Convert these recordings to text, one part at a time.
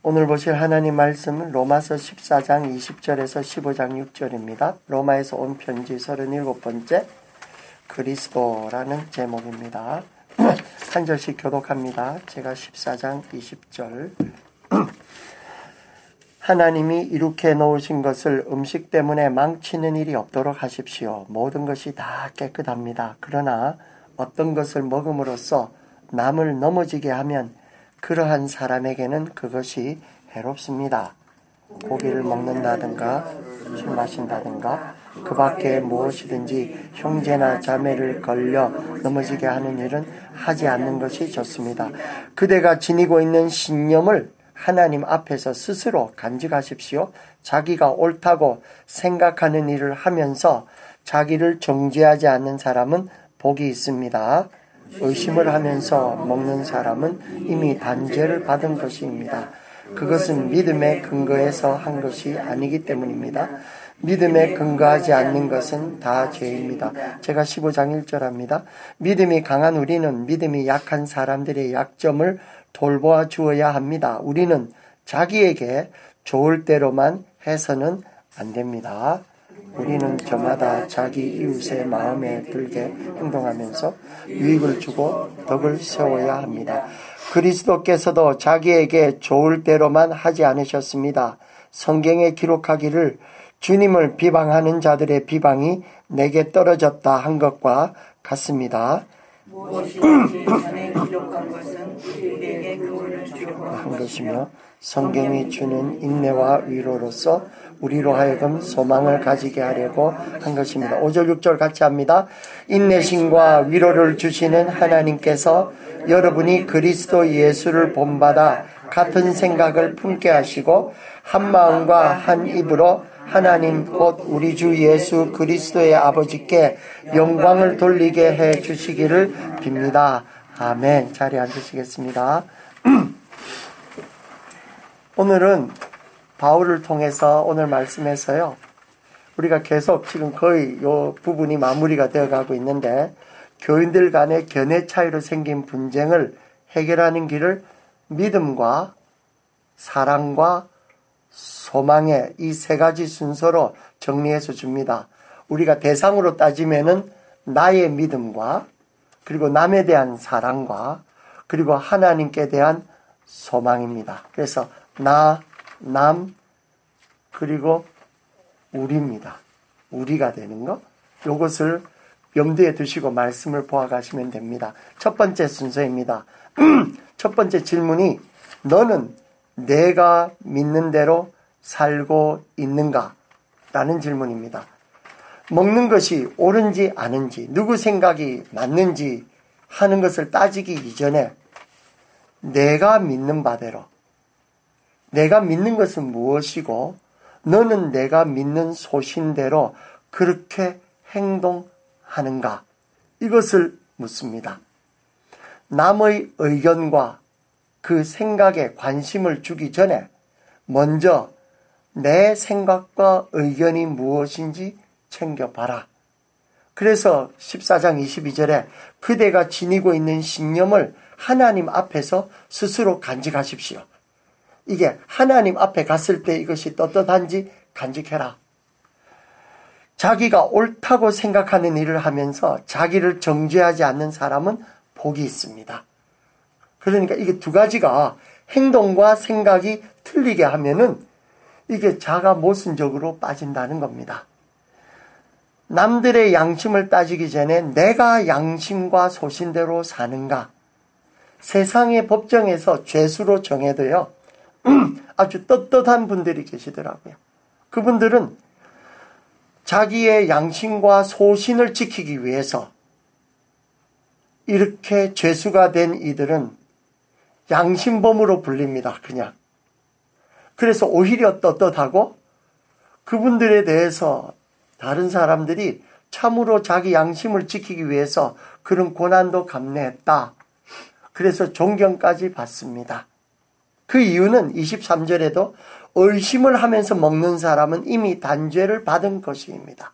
오늘 보실 하나님 말씀은 로마서 14장 20절에서 15장 6절입니다. 로마에서 온 편지 37번째 그리스도라는 제목입니다. 한 절씩 교독합니다. 제가 14장 20절 하나님이 이룩해 놓으신 것을 음식 때문에 망치는 일이 없도록 하십시오. 모든 것이 다 깨끗합니다. 그러나 어떤 것을 먹음으로써 남을 넘어지게 하면 그러한 사람에게는 그것이 해롭습니다. 고기를 먹는다든가 술 마신다든가 그 밖에 무엇이든지 형제나 자매를 걸려 넘어지게 하는 일은 하지 않는 것이 좋습니다. 그대가 지니고 있는 신념을 하나님 앞에서 스스로 간직하십시오. 자기가 옳다고 생각하는 일을 하면서 자기를 정죄하지 않는 사람은 복이 있습니다. 의심을 하면서 먹는 사람은 이미 단죄를 받은 것입니다. 그것은 믿음의 근거에서 한 것이 아니기 때문입니다. 믿음에 근거하지 않는 것은 다 죄입니다. 제가 15장 1절 합니다. 믿음이 강한 우리는 믿음이 약한 사람들의 약점을 돌보아 주어야 합니다. 우리는 자기에게 좋을 대로만 해서는 안 됩니다. 우리는 저마다 자기 이웃의 마음에 들게 행동하면서 유익을 주고 덕을 세워야 합니다. 그리스도께서도 자기에게 좋을 대로만 하지 않으셨습니다. 성경에 기록하기를 주님을 비방하는 자들의 비방이 내게 떨어졌다 한 것과 같습니다. 무엇이든지 전에 기록한 것은 우리에게 교훈을 주려고 한 것이며 성경이 주는 인내와 위로로서 우리로 하여금 소망을 가지게 하려고 한 것입니다. 5절 6절 같이 합니다. 인내심과 위로를 주시는 하나님께서 여러분이 그리스도 예수를 본받아 같은 생각을 품게 하시고 한 마음과 한 입으로 하나님 곧 우리 주 예수 그리스도의 아버지께 영광을 돌리게 해 주시기를 빕니다. 아멘. 자리에 앉으시겠습니다. 오늘은 바울을 통해서 오늘 말씀에서요. 우리가 계속 지금 거의 이 부분이 마무리가 되어가고 있는데 교인들 간의 견해 차이로 생긴 분쟁을 해결하는 길을 믿음과 사랑과 소망의 이 세 가지 순서로 정리해서 줍니다. 우리가 대상으로 따지면은 나의 믿음과 그리고 남에 대한 사랑과 그리고 하나님께 대한 소망입니다. 그래서 나, 남, 그리고 우리입니다. 우리가 되는 거. 이것을 염두에 두시고 말씀을 보아가시면 됩니다. 첫 번째 순서입니다. 첫 번째 질문이 너는 내가 믿는 대로 살고 있는가? 라는 질문입니다. 먹는 것이 옳은지 아닌지, 누구 생각이 맞는지 하는 것을 따지기 이전에 내가 믿는 바대로, 내가 믿는 것은 무엇이고 너는 내가 믿는 소신대로 그렇게 행동하는가? 이것을 묻습니다. 남의 의견과 그 생각에 관심을 주기 전에 먼저 내 생각과 의견이 무엇인지 챙겨봐라. 그래서 14장 22절에 그대가 지니고 있는 신념을 하나님 앞에서 스스로 간직하십시오. 이게 하나님 앞에 갔을 때 이것이 떳떳한지 간직해라. 자기가 옳다고 생각하는 일을 하면서 자기를 정죄하지 않는 사람은 복이 있습니다. 그러니까 이게 두 가지가 행동과 생각이 틀리게 하면은 이게 자가 모순적으로 빠진다는 겁니다. 남들의 양심을 따지기 전에 내가 양심과 소신대로 사는가? 세상의 법정에서 죄수로 정해도요. 아주 떳떳한 분들이 계시더라고요. 그분들은 자기의 양심과 소신을 지키기 위해서 이렇게 죄수가 된 이들은 양심범으로 불립니다. 그냥. 그래서 오히려 떳떳하고 그분들에 대해서 다른 사람들이 참으로 자기 양심을 지키기 위해서 그런 고난도 감내했다. 그래서 존경까지 받습니다. 그 이유는 23절에도 의심을 하면서 먹는 사람은 이미 단죄를 받은 것입니다.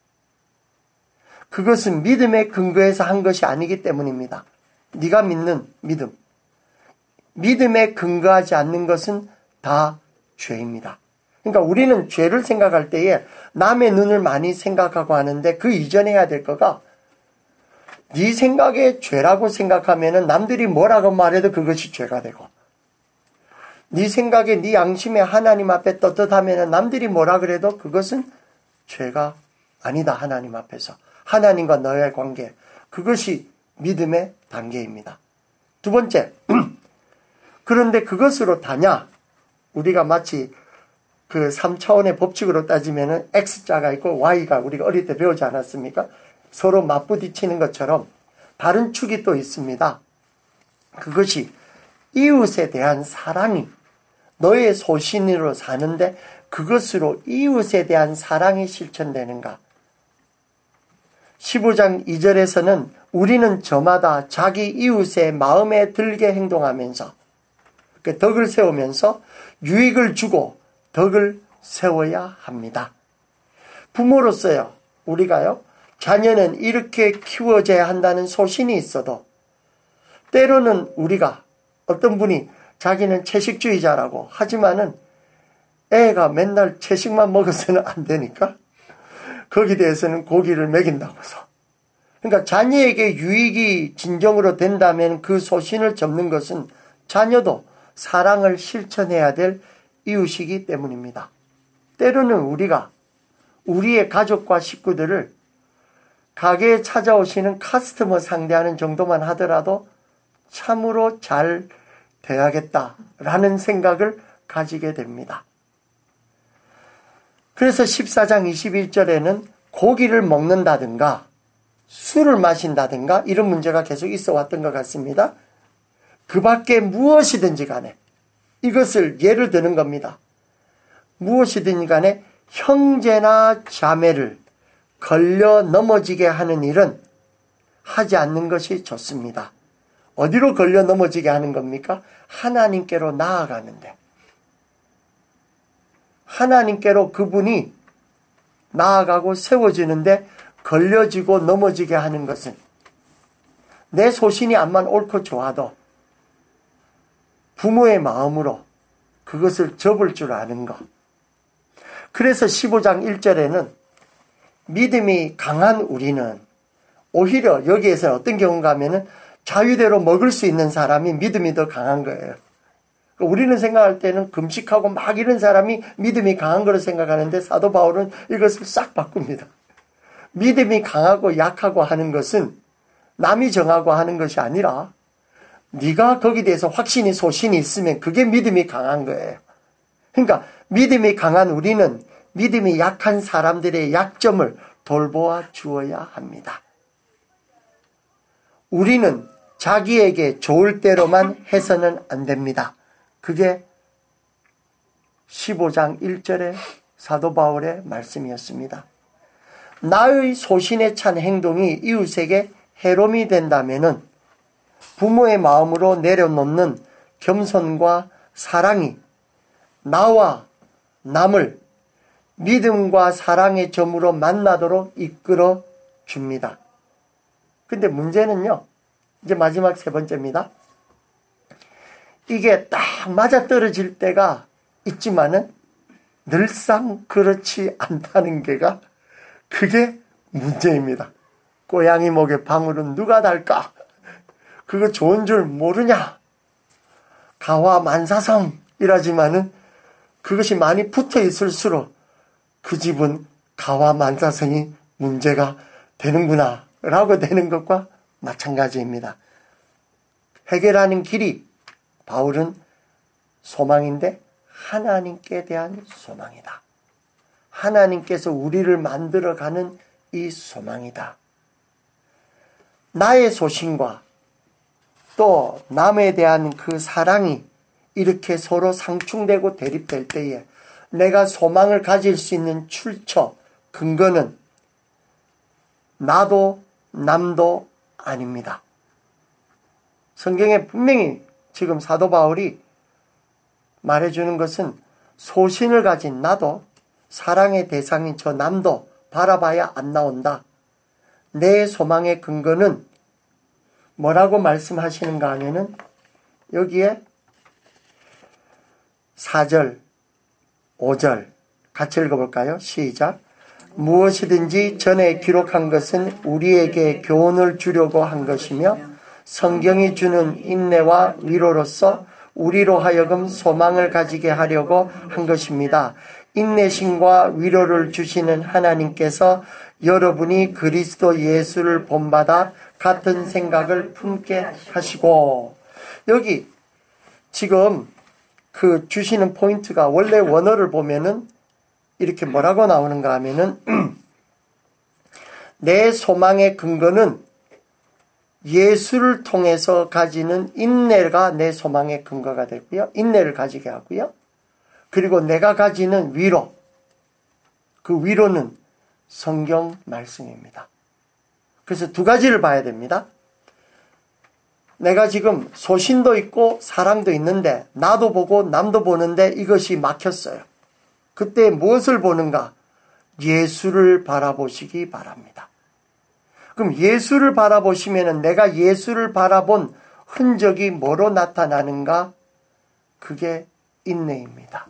그것은 믿음의 근거에서 한 것이 아니기 때문입니다. 네가 믿는 믿음. 믿음에 근거하지 않는 것은 다 죄입니다. 그러니까 우리는 죄를 생각할 때에 남의 눈을 많이 생각하고 하는데 그 이전에 해야 될 거가 네 생각에 죄라고 생각하면은 남들이 뭐라고 말해도 그것이 죄가 되고 네 생각에 네 양심에 하나님 앞에 떳떳하면은 남들이 뭐라 그래도 그것은 죄가 아니다. 하나님 앞에서 하나님과 너의 관계 그것이 믿음의 단계입니다. 두 번째 그런데 그것으로 다냐 우리가 마치 그 3차원의 법칙으로 따지면은 X자가 있고 Y가 우리가 어릴 때 배우지 않았습니까? 서로 맞부딪히는 것처럼 다른 축이 또 있습니다. 그것이 이웃에 대한 사랑이 너의 소신으로 사는데 그것으로 이웃에 대한 사랑이 실천되는가? 15장 2절에서는 우리는 저마다 자기 이웃의 마음에 들게 행동하면서 그 덕을 세우면서 유익을 주고 덕을 세워야 합니다. 부모로서요. 우리가요. 자녀는 이렇게 키워져야 한다는 소신이 있어도 때로는 우리가 어떤 분이 자기는 채식주의자라고 하지만은 애가 맨날 채식만 먹어서는 안 되니까 거기에 대해서는 고기를 먹인다고서. 그러니까 자녀에게 유익이 진정으로 된다면 그 소신을 접는 것은 자녀도 사랑을 실천해야 될 이웃이기 때문입니다. 때로는 우리가 우리의 가족과 식구들을 가게에 찾아오시는 커스터머 상대하는 정도만 하더라도 참으로 잘 돼야겠다라는 생각을 가지게 됩니다. 그래서 14장 21절에는 고기를 먹는다든가 술을 마신다든가 이런 문제가 계속 있어 왔던 것 같습니다. 그 밖에 무엇이든지 간에 이것을 예를 드는 겁니다. 무엇이든지 간에 형제나 자매를 걸려 넘어지게 하는 일은 하지 않는 것이 좋습니다. 어디로 걸려 넘어지게 하는 겁니까? 하나님께로 나아가는데. 하나님께로 그분이 나아가고 세워지는데 걸려지고 넘어지게 하는 것은 내 소신이 암만 옳고 좋아도 부모의 마음으로 그것을 접을 줄 아는 것. 그래서 15장 1절에는 믿음이 강한 우리는 오히려 여기에서 어떤 경우가 하면은 자유대로 먹을 수 있는 사람이 믿음이 더 강한 거예요. 우리는 생각할 때는 금식하고 막 이런 사람이 믿음이 강한 거로 생각하는데 사도 바울은 이것을 싹 바꿉니다. 믿음이 강하고 약하고 하는 것은 남이 정하고 하는 것이 아니라 네가 거기에 대해서 확신이 소신이 있으면 그게 믿음이 강한 거예요. 그러니까 믿음이 강한 우리는 믿음이 약한 사람들의 약점을 돌보아 주어야 합니다. 우리는 자기에게 좋을 대로만 해서는 안 됩니다. 그게 15장 1절의 사도 바울의 말씀이었습니다. 나의 소신에 찬 행동이 이웃에게 해로움이 된다면은 부모의 마음으로 내려놓는 겸손과 사랑이 나와 남을 믿음과 사랑의 점으로 만나도록 이끌어 줍니다. 근데 문제는요, 이제 마지막 세 번째입니다. 이게 딱 맞아떨어질 때가 있지만은 늘상 그렇지 않다는 게가 그게 문제입니다. 고양이 목에 방울은 누가 달까? 그거 좋은 줄 모르냐? 가와만사성이라지만은 그것이 많이 붙어 있을수록 그 집은 가와만사성이 문제가 되는구나 라고 되는 것과 마찬가지입니다. 해결하는 길이 바울은 소망인데 하나님께 대한 소망이다. 하나님께서 우리를 만들어가는 이 소망이다. 나의 소신과 또 남에 대한 그 사랑이 이렇게 서로 상충되고 대립될 때에 내가 소망을 가질 수 있는 출처, 근거는 나도 남도 아닙니다. 성경에 분명히 지금 사도 바울이 말해주는 것은 소신을 가진 나도 사랑의 대상인 저 남도 바라봐야 안 나온다. 내 소망의 근거는 뭐라고 말씀하시는가 하면은 여기에 4절, 5절 같이 읽어볼까요? 시작. 무엇이든지 전에 기록한 것은 우리에게 교훈을 주려고 한 것이며 성경이 주는 인내와 위로로서 우리로 하여금 소망을 가지게 하려고 한 것입니다. 인내심과 위로를 주시는 하나님께서 여러분이 그리스도 예수를 본받아 같은 생각을 품게 하시고, 여기 지금 그 주시는 포인트가 원래 원어를 보면은 이렇게 뭐라고 나오는가 하면은 내 소망의 근거는 예수를 통해서 가지는 인내가 내 소망의 근거가 되고요. 인내를 가지게 하고요. 그리고 내가 가지는 위로, 그 위로는 성경 말씀입니다. 그래서 두 가지를 봐야 됩니다. 내가 지금 소신도 있고 사랑도 있는데 나도 보고 남도 보는데 이것이 막혔어요. 그때 무엇을 보는가? 예수를 바라보시기 바랍니다. 그럼 예수를 바라보시면은 내가 예수를 바라본 흔적이 뭐로 나타나는가? 그게 인내입니다.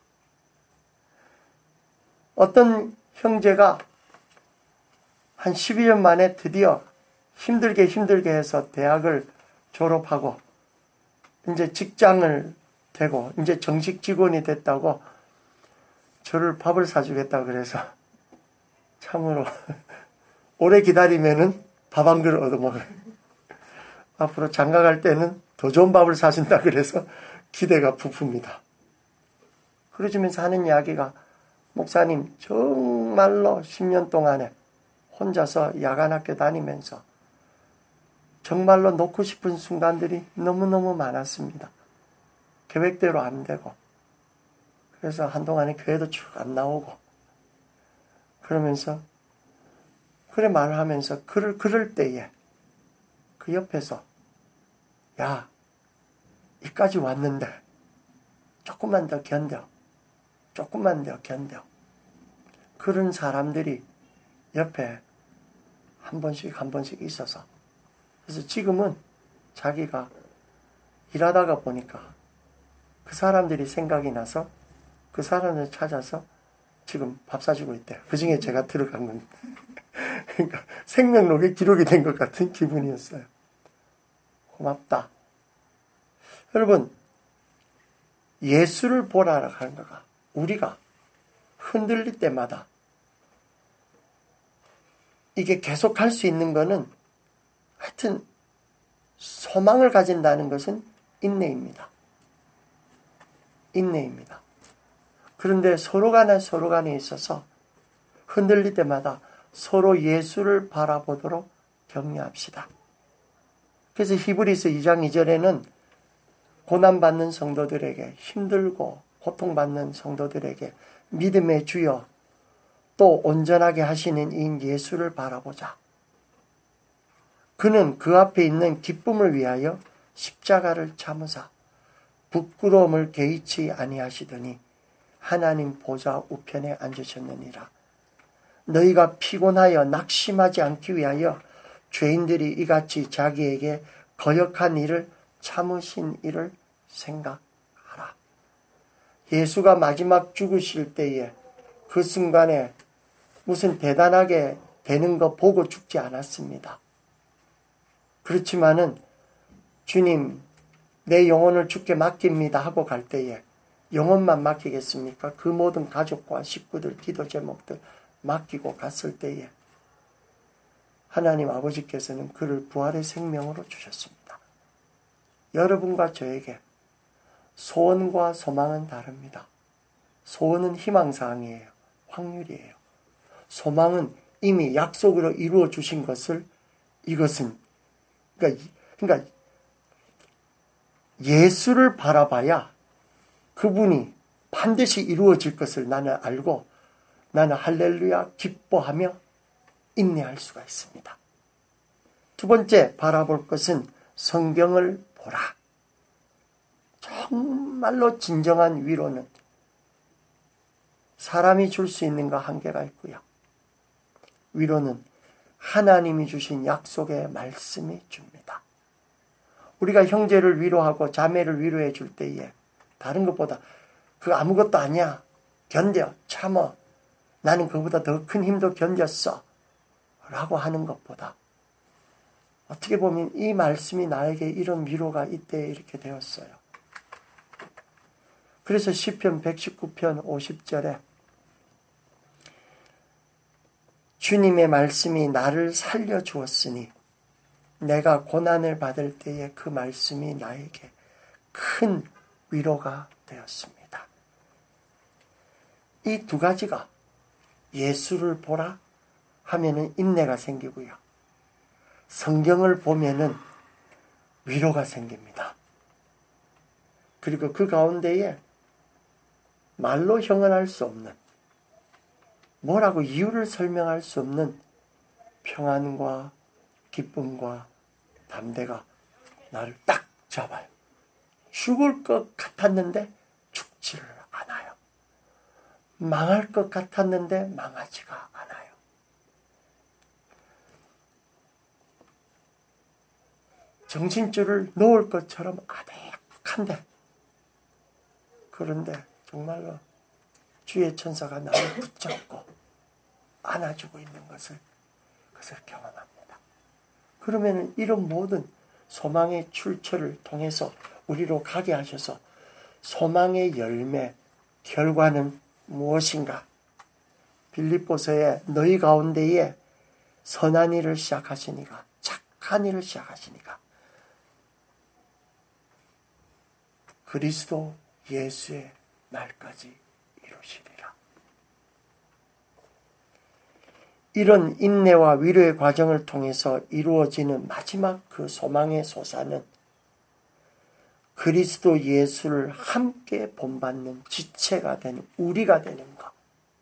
어떤 형제가 한 12년 만에 드디어 힘들게 해서 대학을 졸업하고 이제 직장을 되고 이제 정식 직원이 됐다고 저를 밥을 사주겠다고 그래서 참으로 오래 기다리면은 밥 한 그릇 얻어먹어요. 앞으로 장가 갈 때는 더 좋은 밥을 사준다 그래서 기대가 부푼니다. 그러시면서 하는 이야기가, 목사님 정말로 10년 동안에 혼자서 야간학교 다니면서 정말로 놓고 싶은 순간들이 너무너무 많았습니다. 계획대로 안 되고, 그래서 한동안에 교회도 쭉 안 나오고, 그러면서 그래 말을 하면서 그럴 때에 그 옆에서, 야, 이까지 왔는데 조금만 더 견뎌. 그런 사람들이 옆에 한 번씩 있어서, 그래서 지금은 자기가 일하다가 보니까 그 사람들이 생각이 나서 그 사람을 찾아서 지금 밥 사주고 있대요. 그 중에 제가 들어간 겁니다. 그러니까 생명록에 기록이 된 것 같은 기분이었어요. 고맙다. 여러분, 예수를 보라고 하는 거가, 우리가 흔들릴 때마다 이게 계속 할 수 있는 거는, 하여튼 소망을 가진다는 것은 인내입니다. 그런데 서로 간에 있어서 흔들릴 때마다 서로 예수를 바라보도록 격려합시다. 그래서 히브리서 2장 2절에는 고난받는 성도들에게, 힘들고 고통받는 성도들에게 믿음의 주여 또 온전하게 하시는 이 예수를 바라보자. 그는 그 앞에 있는 기쁨을 위하여 십자가를 참으사 부끄러움을 개의치 아니하시더니 하나님 보좌 우편에 앉으셨느니라. 너희가 피곤하여 낙심하지 않기 위하여 죄인들이 이같이 자기에게 거역한 일을 참으신 일을 생각하라. 예수가 마지막 죽으실 때에 그 순간에 무슨 대단하게 되는 거 보고 죽지 않았습니다. 그렇지만은 주님, 내 영혼을 주께 맡깁니다 하고 갈 때에 영혼만 맡기겠습니까? 그 모든 가족과 식구들, 기도 제목들 맡기고 갔을 때에 하나님 아버지께서는 그를 부활의 생명으로 주셨습니다. 여러분과 저에게 소원과 소망은 다릅니다. 소원은 희망사항이에요. 확률이에요. 소망은 이미 약속으로 이루어 주신 것을, 이것은 그러니까 예수를 바라봐야 그분이 반드시 이루어질 것을 나는 알고 나는 할렐루야 기뻐하며 인내할 수가 있습니다. 두 번째 바라볼 것은 성경을 보라. 정말로 진정한 위로는 사람이 줄 수 있는 거 한계가 있고요. 위로는 하나님이 주신 약속의 말씀이 줍니다. 우리가 형제를 위로하고 자매를 위로해 줄 때에 다른 것보다 그거 아무것도 아니야. 견뎌, 참어. 나는 그보다 더 큰 힘도 견뎠어. 라고 하는 것보다 어떻게 보면 이 말씀이 나에게 이런 위로가 이때 이렇게 되었어요. 그래서 시편 119편 50절에 주님의 말씀이 나를 살려주었으니 내가 고난을 받을 때에 그 말씀이 나에게 큰 위로가 되었습니다. 이 두 가지가 예수를 보라 하면은 인내가 생기고요. 성경을 보면은 위로가 생깁니다. 그리고 그 가운데에 말로 형언할 수 없는, 뭐라고 이유를 설명할 수 없는 평안과 기쁨과 담대가 나를 딱 잡아요. 죽을 것 같았는데 죽지를 않아요. 망할 것 같았는데 망하지가 않아요. 정신줄을 놓을 것처럼 아득한데, 그런데 정말로 주의 천사가 나를 붙잡고 안아주고 있는 것을 경험합니다. 그러면 이런 모든 소망의 출처를 통해서 우리로 가게 하셔서 소망의 열매, 결과는 무엇인가? 빌립보서에 너희 가운데에 선한 일을 시작하시니가, 착한 일을 시작하시니가 그리스도 예수의 날까지 이루시리라. 이런 인내와 위로의 과정을 통해서 이루어지는 마지막 그 소망의 솟아는 그리스도 예수를 함께 본받는 지체가 되는 우리가 되는 것.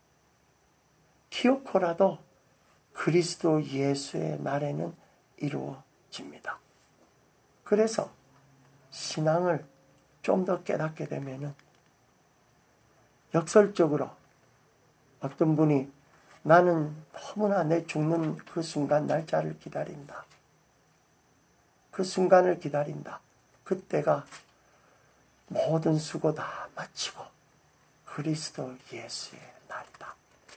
키오코라도 그리스도 예수의 날에는 이루어집니다. 그래서 신앙을 좀 더 깨닫게 되면은 역설적으로 어떤 분이 나는 너무나 내 죽는 그 순간 날짜를 기다린다. 그 순간을 기다린다. 그때가 모든 수고 다 마치고 그리스도 예수의 날이다.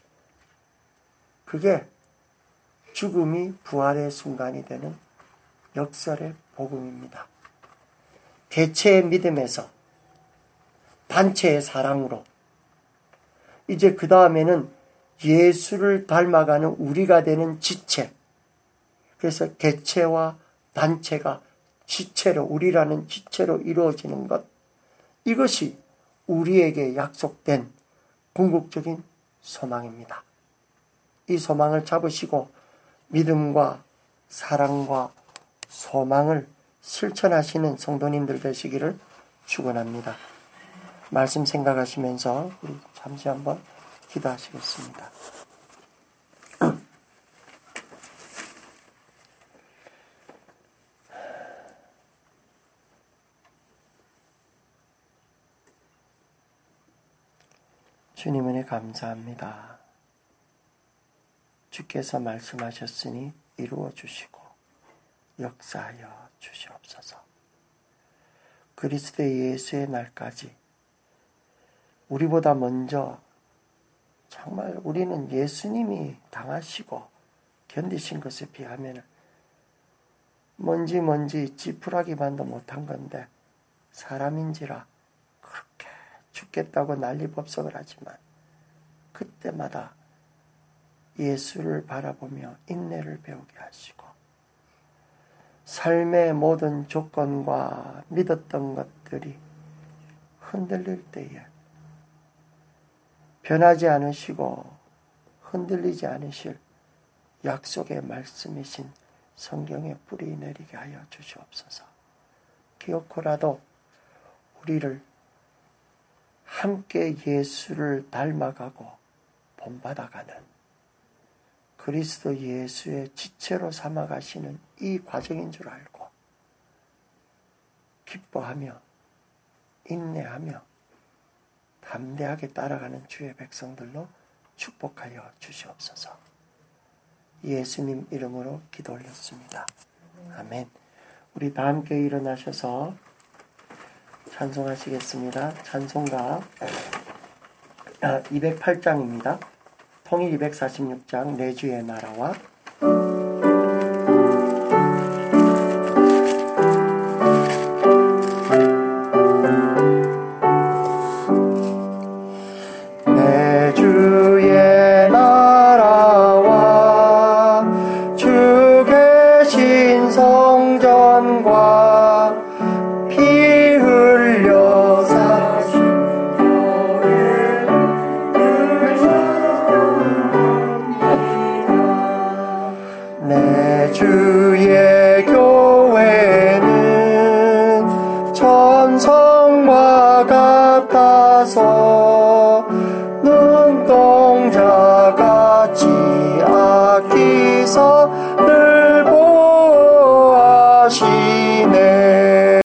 그게 죽음이 부활의 순간이 되는 역설의 복음입니다. 대체의 믿음에서 단체의 사랑으로 이제 그 다음에는 예수를 닮아가는 우리가 되는 지체. 그래서 개체와 단체가 지체로, 우리라는 지체로 이루어지는 것. 이것이 우리에게 약속된 궁극적인 소망입니다. 이 소망을 잡으시고 믿음과 사랑과 소망을 실천하시는 성도님들 되시기를 축원합니다. 말씀 생각하시면서 우리 잠시 한번 기도하시겠습니다. 주님 은혜 감사합니다. 주께서 말씀하셨으니 이루어 주시고 역사하여 주시옵소서. 그리스도 예수의 날까지 우리보다 먼저 정말 우리는 예수님이 당하시고 견디신 것에 비하면 먼지 지푸라기만도 못한 건데 사람인지라 그렇게 죽겠다고 난리법석을 하지만 그때마다 예수를 바라보며 인내를 배우게 하시고 삶의 모든 조건과 믿었던 것들이 흔들릴 때에 변하지 않으시고 흔들리지 않으실 약속의 말씀이신 성경에 뿌리 내리게 하여 주시옵소서. 기어코라도 우리를 함께 예수를 닮아가고 본받아가는 그리스도 예수의 지체로 삼아가시는 이 과정인 줄 알고 기뻐하며 인내하며 담대하게 따라가는 주의 백성들로 축복하여 주시옵소서. 예수님 이름으로 기도 올렸습니다. 아멘. 우리 다 함께 일어나셔서 찬송하시겠습니다. 찬송가 208장입니다. 통일 246장 내 주의 나라와 내 주의 나라와 주 계신 성전과 피 흘려 사신 교회 내 주의 교회는 천성과 같아서